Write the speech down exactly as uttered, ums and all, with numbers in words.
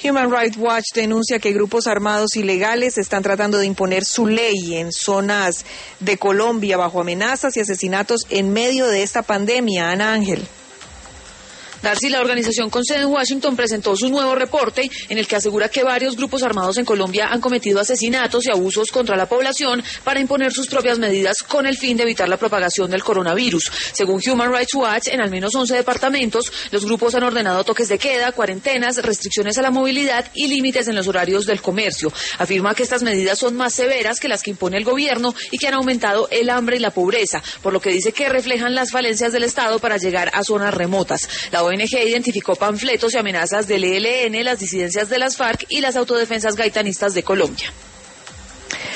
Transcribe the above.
Human Rights Watch denuncia que grupos armados ilegales están tratando de imponer su ley en zonas de Colombia bajo amenazas y asesinatos en medio de esta pandemia. Ana Ángel. Darcy, la organización con sede en Washington presentó su nuevo reporte en el que asegura que varios grupos armados en Colombia han cometido asesinatos y abusos contra la población para imponer sus propias medidas con el fin de evitar la propagación del coronavirus. Según Human Rights Watch, en al menos once departamentos, los grupos han ordenado toques de queda, cuarentenas, restricciones a la movilidad y límites en los horarios del comercio. Afirma que estas medidas son más severas que las que impone el gobierno y que han aumentado el hambre y la pobreza, por lo que dice que reflejan las falencias del Estado para llegar a zonas remotas. La O N G identificó panfletos y amenazas del E L N, las disidencias de las FARC y las autodefensas gaitanistas de Colombia.